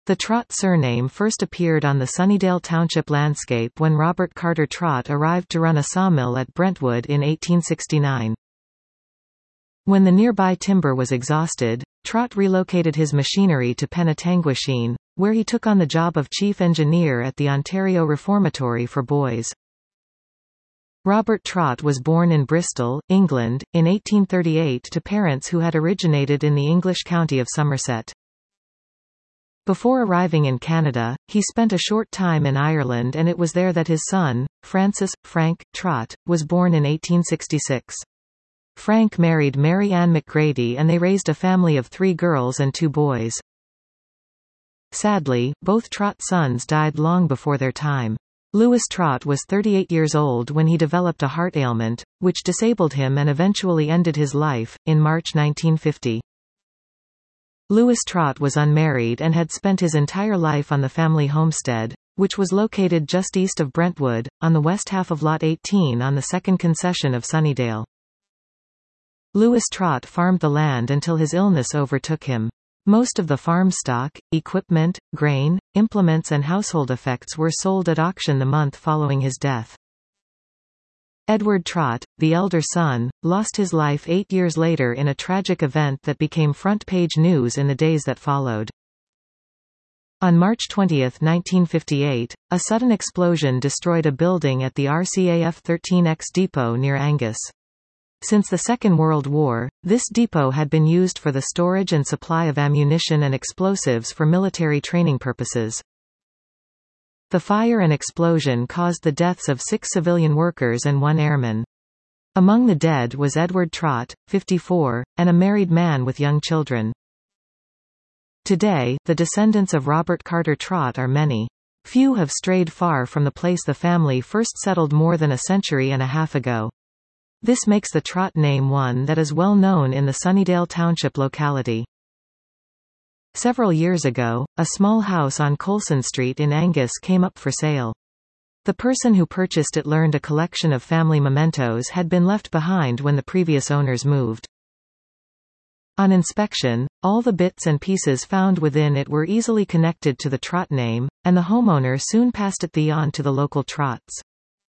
The Trott surname first appeared on the Sunnydale Township landscape when Robert Carter Trott arrived to run a sawmill at Brentwood in 1869. When the nearby timber was exhausted, Trott relocated his machinery to Penetanguishene, where he took on the job of chief engineer at the Ontario Reformatory for Boys. Robert Trott was born in Bristol, England, in 1838 to parents who had originated in the English county of Somerset. Before arriving in Canada, he spent a short time in Ireland, and it was there that his son, Francis Frank Trott, was born in 1866. Frank married Mary Ann McGrady and they raised a family of 3 girls and 2 boys. Sadly, both Trott sons died long before their time. Louis Trott was 38 years old when he developed a heart ailment, which disabled him and eventually ended his life, in March 1950. Louis Trott was unmarried and had spent his entire life on the family homestead, which was located just east of Brentwood, on the west half of Lot 18 on the second concession of Sunnydale. Louis Trott farmed the land until his illness overtook him. Most of the farm stock, equipment, grain, implements and household effects were sold at auction the month following his death. Edward Trott, the elder son, lost his life 8 years later in a tragic event that became front-page news in the days that followed. On March 20, 1958, a sudden explosion destroyed a building at the RCAF 13X depot near Angus. Since the Second World War, this depot had been used for the storage and supply of ammunition and explosives for military training purposes. The fire and explosion caused the deaths of 6 civilian workers and 1 airman. Among the dead was Edward Trott, 54, and a married man with young children. Today, the descendants of Robert Carter Trott are many. Few have strayed far from the place the family first settled more than a century and a half ago. This makes the Trott name one that is well known in the Sunnydale Township locality. Several years ago, a small house on Colson Street in Angus came up for sale. The person who purchased it learned a collection of family mementos had been left behind when the previous owners moved. On inspection, all the bits and pieces found within it were easily connected to the Trott name, and the homeowner soon passed it on to the local Trotts.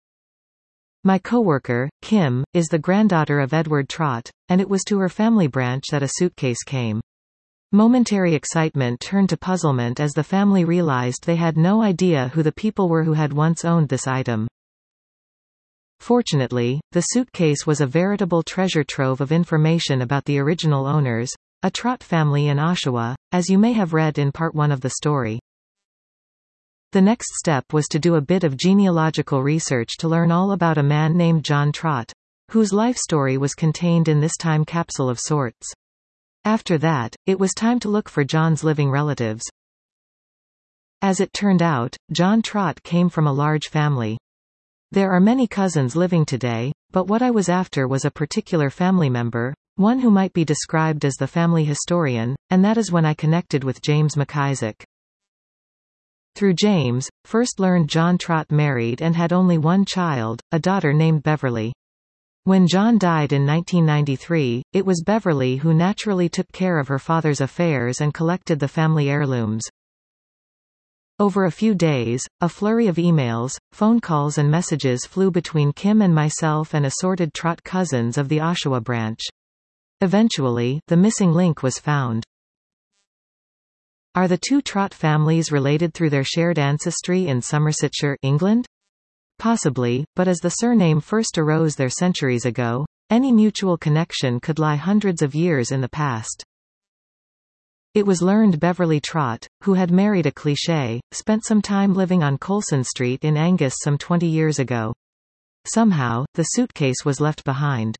My coworker, Kim, is the granddaughter of Edward Trott, and it was to her family branch that a suitcase came. Momentary excitement turned to puzzlement as the family realized they had no idea who the people were who had once owned this item. Fortunately, the suitcase was a veritable treasure trove of information about the original owners, a Trott family in Oshawa, as you may have read in part 1 of the story. The next step was to do a bit of genealogical research to learn all about a man named John Trott, whose life story was contained in this time capsule of sorts. After that, it was time to look for John's living relatives. As it turned out, John Trott came from a large family. There are many cousins living today, but what I was after was a particular family member, one who might be described as the family historian, and that is when I connected with James McIsaac. Through James, first learned John Trott married and had only 1 child, a daughter named Beverly. When John died in 1993, it was Beverly who naturally took care of her father's affairs and collected the family heirlooms. Over a few days, a flurry of emails, phone calls and messages flew between Kim and myself and assorted Trott cousins of the Oshawa branch. Eventually, the missing link was found. Are the 2 Trott families related through their shared ancestry in Somersetshire, England? Possibly, but as the surname first arose there centuries ago, any mutual connection could lie hundreds of years in the past. It was learned Beverly Trott, who had married a cliché, spent some time living on Colson Street in Angus some 20 years ago. Somehow, the suitcase was left behind.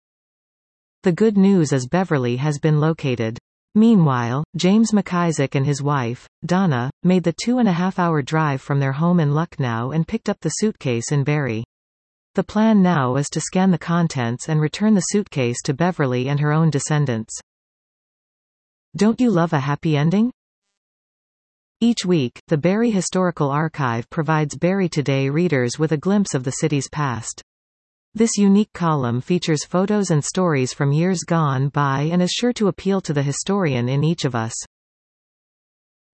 The good news is Beverly has been located. Meanwhile, James McIsaac and his wife, Donna, made the 2.5-hour drive from their home in Lucknow and picked up the suitcase in Barrie. The plan now is to scan the contents and return the suitcase to Beverly and her own descendants. Don't you love a happy ending? Each week, the Barrie Historical Archive provides Barrie Today readers with a glimpse of the city's past. This unique column features photos and stories from years gone by and is sure to appeal to the historian in each of us.